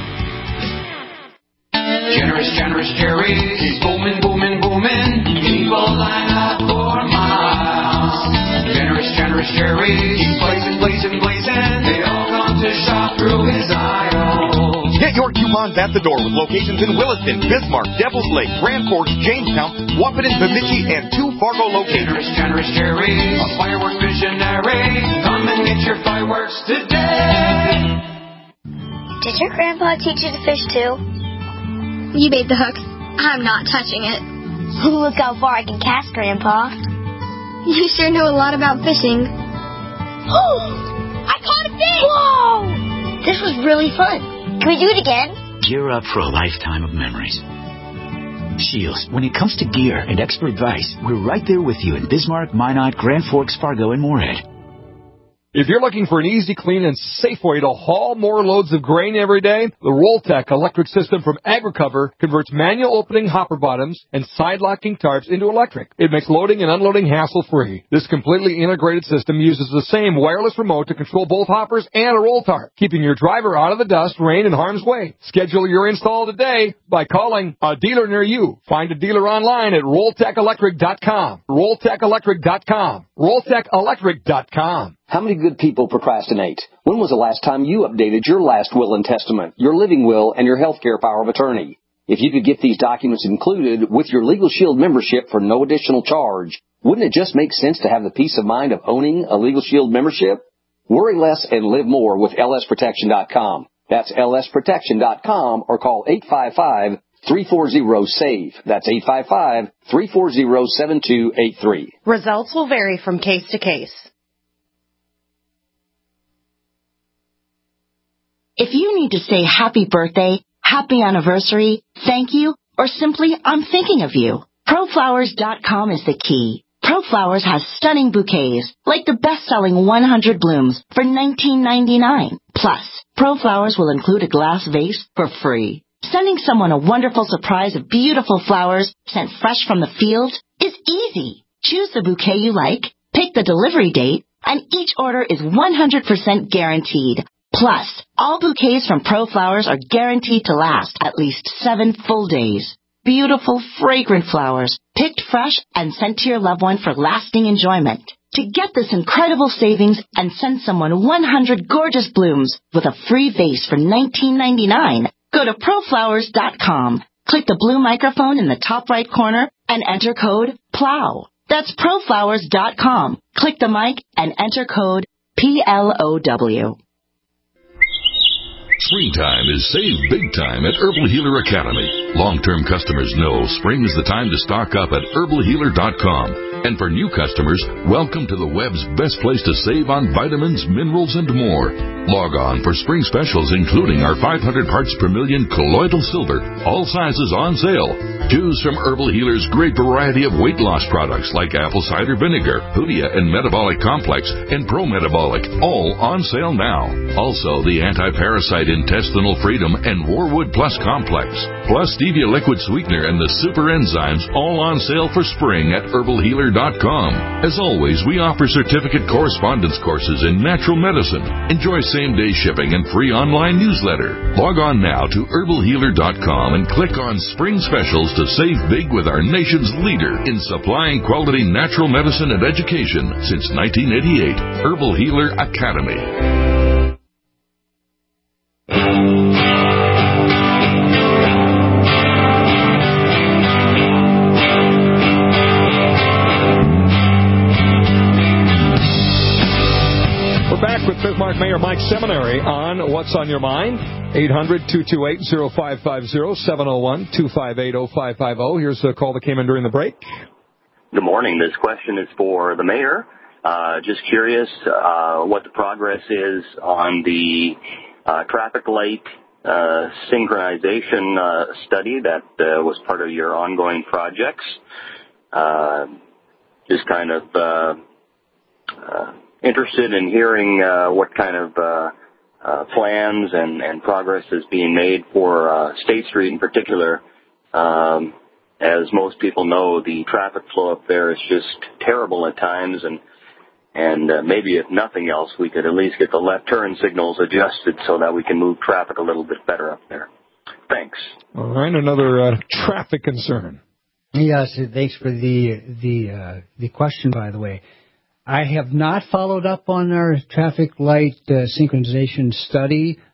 [SPEAKER 17] Generous, generous Jerry, he's booming, booming, booming. People line up for miles. Generous, generous Jerry, he's blazing, blazing, blazing. They all come to shop through his aisle.
[SPEAKER 18] Get your coupon Salons at the Door with locations in Williston, Bismarck, Devils Lake, Grand Forks, Jamestown, Wahpeton, Bemidji, and two Fargo locations.
[SPEAKER 17] Generous, generous Jerry, a fireworks visionary. Come and get your fireworks today.
[SPEAKER 19] Did your grandpa teach you to fish too? You made the hook. I'm not touching it. Look how far I can cast, Grandpa. You sure know a lot about fishing. Oh! I caught a fish! Whoa! This was really fun. Can we do it again?
[SPEAKER 20] Gear up for a lifetime of memories. Shields, when it comes to gear and expert advice, we're right there with you in Bismarck, Minot, Grand Forks, Fargo, and Moorhead.
[SPEAKER 2] If you're looking for an easy, clean, and safe way to haul more loads of grain every day, the Rolltech electric system from AgriCover converts manual opening hopper bottoms and side-locking tarps into electric. It makes loading and unloading hassle-free. This completely integrated system uses the same wireless remote to control both hoppers and a roll tarp, keeping your driver out of the dust, rain, and harm's way. Schedule your install today by calling a dealer near you. Find a dealer online at rolltech electric dot com. rolltech electric dot com. rolltech electric dot com.
[SPEAKER 21] How many good people procrastinate? When was the last time you updated your last will and testament, your living will, and your health care power of attorney? If you could get these documents included with your Legal Shield membership for no additional charge, wouldn't it just make sense to have the peace of mind of owning a Legal Shield membership? Worry less and live more with L S protection dot com. That's L S protection dot com or call eight five five, three four zero, SAVE. That's eight five five, three four zero, seven two eight three.
[SPEAKER 22] Results will vary from case to case.
[SPEAKER 13] If you need to say happy birthday, happy anniversary, thank you, or simply I'm thinking of you, pro flowers dot com is the key. ProFlowers has stunning bouquets, like the best-selling one hundred blooms for nineteen ninety-nine. Plus, ProFlowers will include a glass vase for free. Sending someone a wonderful surprise of beautiful flowers sent fresh from the field is easy. Choose the bouquet you like, pick the delivery date, and each order is one hundred percent guaranteed. Plus, all bouquets from ProFlowers are guaranteed to last at least seven full days. Beautiful, fragrant flowers, picked fresh and sent to your loved one for lasting enjoyment. To get this incredible savings and send someone one hundred gorgeous blooms with a free vase for nineteen ninety-nine, go to pro flowers dot com. Click the blue microphone in the top right corner and enter code PLOW. That's pro flowers dot com. Click the mic and enter code P L O W.
[SPEAKER 23] Springtime is save big time at Herbal Healer Academy. Long-term customers know spring is the time to stock up at herbal healer dot com. And for new customers, welcome to the web's best place to save on vitamins, minerals, and more. Log on for spring specials, including our five hundred parts per million colloidal silver, all sizes on sale. Choose from Herbal Healer's great variety of weight loss products like apple cider vinegar, Hoodia and Metabolic Complex, and Pro Metabolic, all on sale now. Also, the anti-parasite Intestinal Freedom and Warwood Plus Complex, plus Stevia Liquid Sweetener and the Super Enzymes, all on sale for spring at herbal healer dot com. As always, we offer certificate correspondence courses in natural medicine. Enjoy same-day shipping and free online newsletter. Log on now to herbal healer dot com and click on Spring Specials to save big with our nation's leader in supplying quality natural medicine and education since nineteen eighty-eight. Herbal Healer Academy.
[SPEAKER 2] Back with Bismarck Mayor Mike Seminary on What's on Your Mind. eight hundred, two two eight, oh five five oh, seven oh one, two five eight, oh five five oh. Here's a call that came in during the break.
[SPEAKER 24] Good morning. This question is for the mayor. Uh, just curious uh, what the progress is on the uh, traffic light uh, synchronization uh, study that uh, was part of your ongoing projects. Uh, just kind of uh, uh, interested in hearing uh, what kind of uh, uh, plans and, and progress is being made for uh, State Street in particular. Um, as most people know, the traffic flow up there is just terrible at times, and and uh, maybe if nothing else, we could at least get the left turn signals adjusted so that we can move traffic a little bit better up there. Thanks.
[SPEAKER 2] All right, another uh, traffic concern.
[SPEAKER 16] Yes, thanks for the the uh, the question, by the way. I have not followed up on our traffic light uh, synchronization study.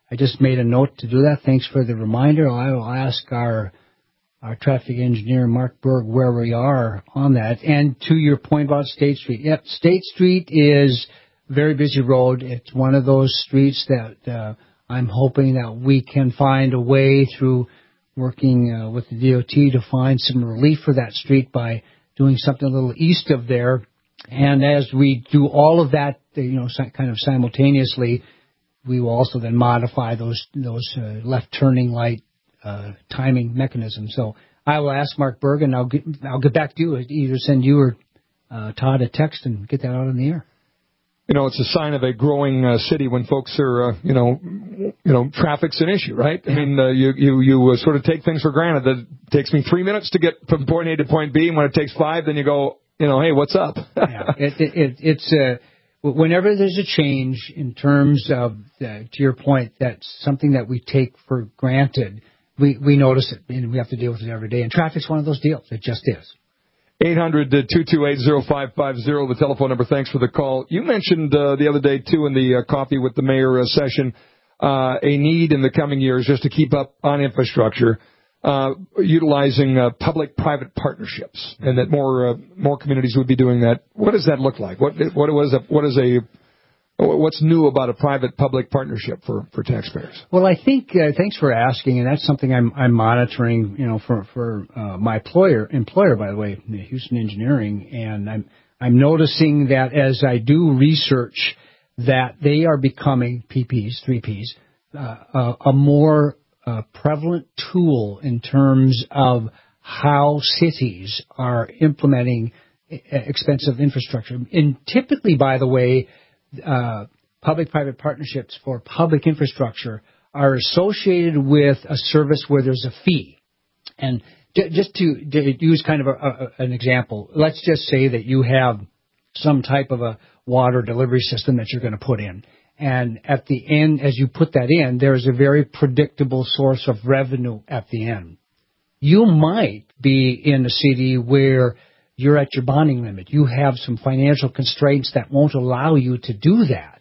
[SPEAKER 16] I just made a note to do that. Thanks for the reminder. I will ask our our traffic engineer, Mark Berg, where we are on that. And to your point about State Street, yep, State Street is a very busy road. It's one of those streets that uh, I'm hoping that we can find a way through working uh, with the D O T to find some relief for that street by doing something a little east of there. And as we do all of that, you know, kind of simultaneously, we will also then modify those those uh, left turning light uh, timing mechanisms. So I will ask Mark Berg, and I'll get I'll get back to you. Either send you or uh, Todd a text and get that out on the air.
[SPEAKER 2] You know, it's a sign of a growing uh, city when folks are, uh, you know, you know, traffic's an issue, right? I mean, uh, you you you uh, sort of take things for granted. That it takes me three minutes to get from point A to point B, and when it takes five, then you go, you know, hey, what's up?
[SPEAKER 16] yeah, it, it, it, it's uh, whenever there's a change in terms of, uh, to your point, that's something that we take for granted. We we notice it, and we have to deal with it every day. And traffic's one of those deals. It just is.
[SPEAKER 2] eight hundred, two two eight, oh five five oh, the telephone number. Thanks for the call. You mentioned uh, the other day, too, in the uh, Coffee with the Mayor uh, session, uh, a need in the coming years just to keep up on infrastructure, uh, utilizing uh, public-private partnerships, and that more uh, more communities would be doing that. What does that look like? What what was a, what is a what's new about a private-public partnership for, for taxpayers?
[SPEAKER 16] Well, I think uh, thanks for asking, and that's something I'm I'm monitoring. You know, for for uh, my employer employer by the way, Houston Engineering, and I'm I'm noticing that as I do research, that they are becoming P Ps, three Ps, uh, a, a more uh, prevalent tool in terms of how cities are implementing expensive infrastructure. And typically, by the way, Uh, public-private partnerships for public infrastructure are associated with a service where there's a fee. And j- just to, to use kind of a, a, an example, let's just say that you have some type of a water delivery system that you're going to put in. And at the end, as you put that in, there's a very predictable source of revenue at the end. You might be in a city where you're at your bonding limit. You have some financial constraints that won't allow you to do that.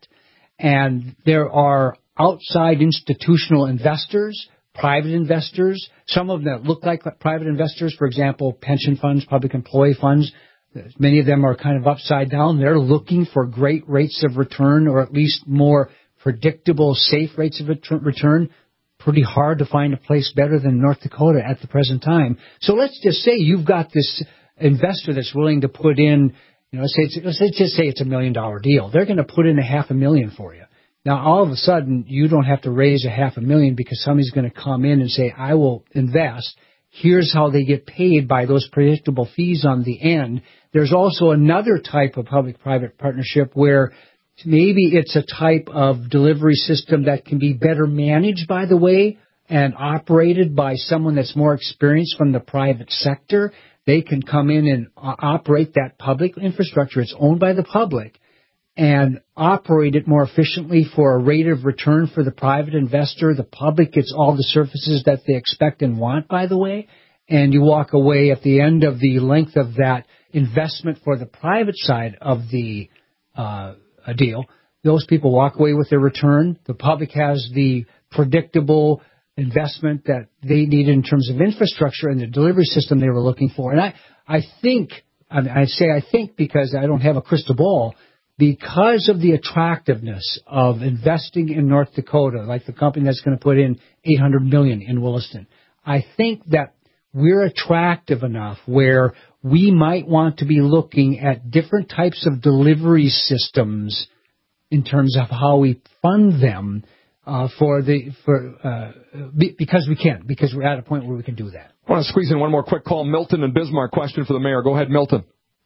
[SPEAKER 16] And there are outside institutional investors, private investors, some of them that look like private investors, for example, pension funds, public employee funds. Many of them are kind of upside down. They're looking for great rates of return, or at least more predictable, safe rates of return. Pretty hard to find a place better than North Dakota at the present time. So let's just say you've got this investor that's willing to put in, you know, let's, say it's, let's just say it's a million dollar deal. They're going to put in a half a million for you. Now, all of a sudden, you don't have to raise a half a million because somebody's going to come in and say, I will invest. Here's how they get paid by those predictable fees on the end. There's also another type of public-private partnership where maybe it's a type of delivery system that can be better managed, by the way, and operated by someone that's more experienced from the private sector. They can come in and operate that public infrastructure. It's owned by the public, and operate it more efficiently for a rate of return for the private investor. The public gets all the services that they expect and want, by the way, and you walk away at the end of the length of that investment for the private side of the uh, deal. Those people walk away with their return. The public has the predictable investment that they need in terms of infrastructure and the delivery system they were looking for. And I, I think, I, mean, I say I think because I don't have a crystal ball, because of the attractiveness of investing in North Dakota, like the company that's going to put in eight hundred million dollars in Williston, I think that we're attractive enough where we might want to be looking at different types of delivery systems in terms of how we fund them. Uh, for the for uh, be, because we can, because we're at a point where we can do that.
[SPEAKER 2] I want to squeeze in one more quick call. Milton and Bismarck, question for the mayor. Go ahead, Milton.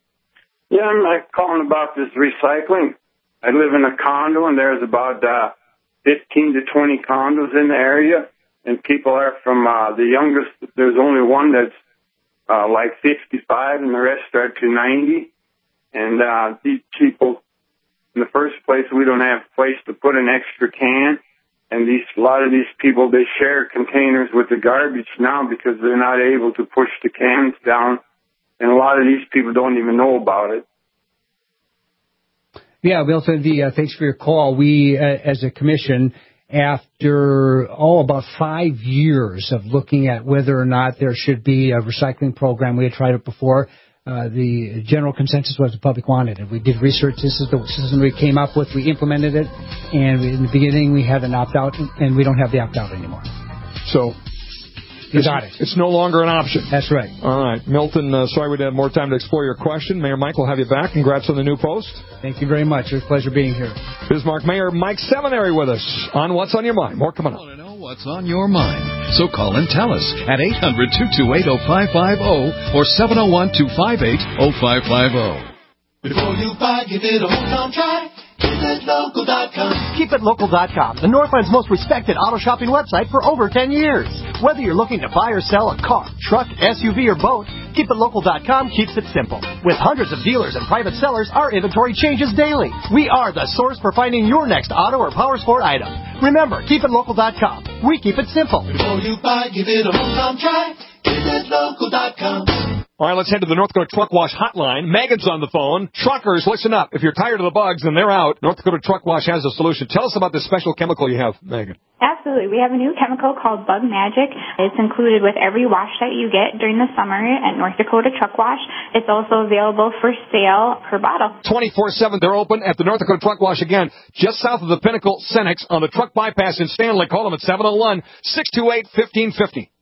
[SPEAKER 1] Yeah, I'm uh, calling about this recycling. I live in a condo, and there's about uh, fifteen to twenty condos in the area, and people are from uh, the youngest. There's only one that's uh, like fifty-five, and the rest are to ninety. And uh, these people, in the first place, we don't have a place to put an extra can. And these, a lot of these people, they share containers with the garbage now because they're not able to push the cans down. And a lot of these people don't even know about it.
[SPEAKER 16] Yeah, Milton, the, uh, thanks for your call. We, uh, as a commission, after, oh, about five years of looking at whether or not there should be a recycling program. We had tried it before. Uh, the general consensus was the public wanted it. We did research. This is the system we came up with. We implemented it. And in the beginning, we had an opt-out, and we don't have the opt-out anymore.
[SPEAKER 2] So...
[SPEAKER 16] You
[SPEAKER 2] it's,
[SPEAKER 16] got it.
[SPEAKER 2] It's no longer an option.
[SPEAKER 16] That's right.
[SPEAKER 2] All right. Milton, uh, sorry we didn't have more time to explore your question. Mayor Mike will have you back. Congrats on the new post.
[SPEAKER 16] Thank you very much. It was a pleasure being here.
[SPEAKER 2] Bismarck Mayor Mike Seminary with us on What's on Your Mind. More coming up.
[SPEAKER 5] Want to know what's on your mind? So call and tell us at eight hundred, two two eight, oh five five oh or seven oh one, two five eight, oh five five oh.
[SPEAKER 17] Before you buy, give it a home try. Keep it local dot com.
[SPEAKER 4] Keep It Local dot com, the Northland's most respected auto shopping website for over ten years. Whether you're looking to buy or sell a car, truck, S U V, or boat, Keep It Local dot com keeps it simple. With hundreds of dealers and private sellers, our inventory changes daily. We are the source for finding your next auto or power sport item. Remember, Keep It Local dot com. We keep it simple.
[SPEAKER 17] Before you buy, give it a home try. Keep It Local dot com.
[SPEAKER 2] All right, let's head to the North Dakota Truck Wash hotline. Megan's on the phone. Truckers, listen up. If you're tired of the bugs and they're out, North Dakota Truck Wash has a solution. Tell us about this special chemical you have, Megan.
[SPEAKER 6] Absolutely. We have a new chemical called Bug Magic. It's included with every wash that you get during the summer at North Dakota Truck Wash. It's also available for sale per bottle.
[SPEAKER 2] twenty-four seven, they're open at the North Dakota Truck Wash again, just south of the Pinnacle Cenex on the truck bypass in Stanley. Call them at seven oh one, six two eight, one five five oh.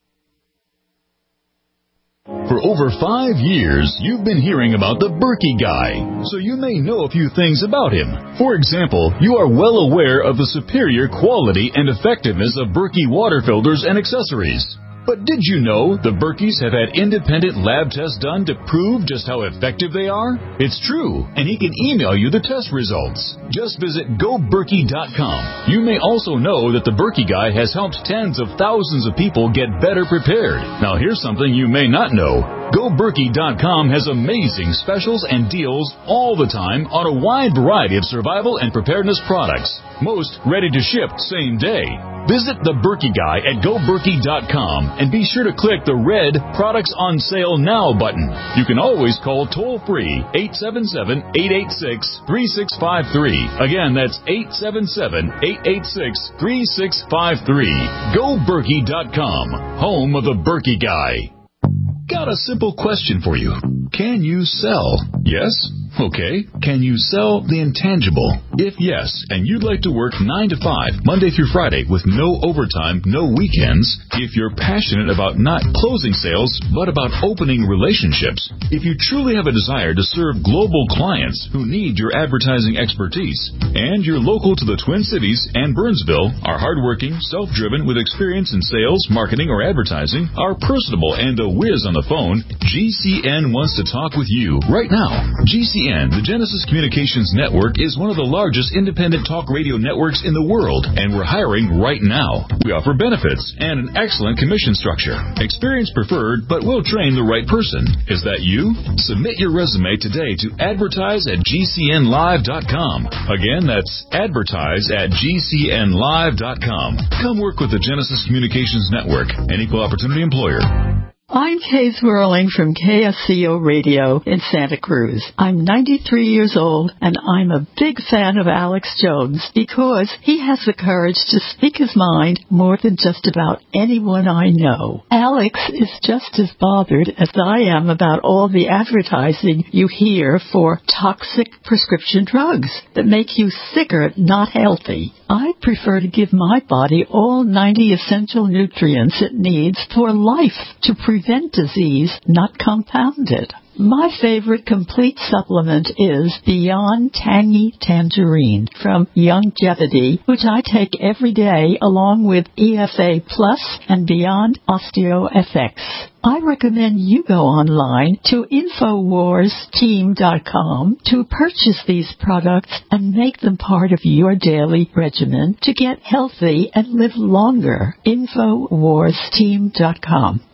[SPEAKER 7] For over five years, you've been hearing about the Berkey Guy, so you may know a few things about him. For example, you are well aware of the superior quality and effectiveness of Berkey water filters and accessories. But did you know the Berkeys have had independent lab tests done to prove just how effective they are? It's true, and he can email you the test results. Just visit go berkey dot com. You may also know that the Berkey Guy has helped tens of thousands of people get better prepared. Now here's something you may not know. go berkey dot com has amazing specials and deals all the time on a wide variety of survival and preparedness products. Most ready to ship same day. Visit the Berkey Guy at go berkey dot com and be sure to click the red Products on Sale Now button. You can always call toll-free eight seven seven, eight eight six, three six five three. Again, that's eight seven seven, eight eight six, three six five three. go berkey dot com, home of the Berkey Guy. Got a simple question for you. Can you sell? Yes? Okay. Can you sell the intangible? If yes, and you'd like to work nine to five, Monday through Friday, with no overtime, no weekends, if you're passionate about not closing sales, but about opening relationships, if you truly have a desire to serve global clients who need your advertising expertise, and you're local to the Twin Cities and Burnsville, are hardworking, self-driven, with experience in sales, marketing, or advertising, are personable and a whiz on the phone, G C N wants to talk with you right now. G C N, the Genesis Communications Network, is one of the largest independent talk radio networks in the world, and we're hiring right now. We offer benefits and an excellent commission structure. Experience preferred, but we'll train the right person. Is that you? Submit your resume today to advertise at G C N live dot com. Again, that's advertise at G C N live dot com. Come work with the Genesis Communications Network, an equal opportunity employer.
[SPEAKER 8] I'm Kay Swirling from K S C O Radio in Santa Cruz. I'm ninety-three years old, and I'm a big fan of Alex Jones because he has the courage to speak his mind more than just about anyone I know. Alex is just as bothered as I am about all the advertising you hear for toxic prescription drugs that make you sicker, not healthy. I prefer to give my body all ninety essential nutrients it needs for life to prevent disease, not compound it. My favorite complete supplement is Beyond Tangy Tangerine from Youngevity, which I take every day along with E F A Plus and Beyond OsteoFX. I recommend you go online to Infowars Team dot com to purchase these products and make them part of your daily regimen to get healthy and live longer. Infowars Team dot com.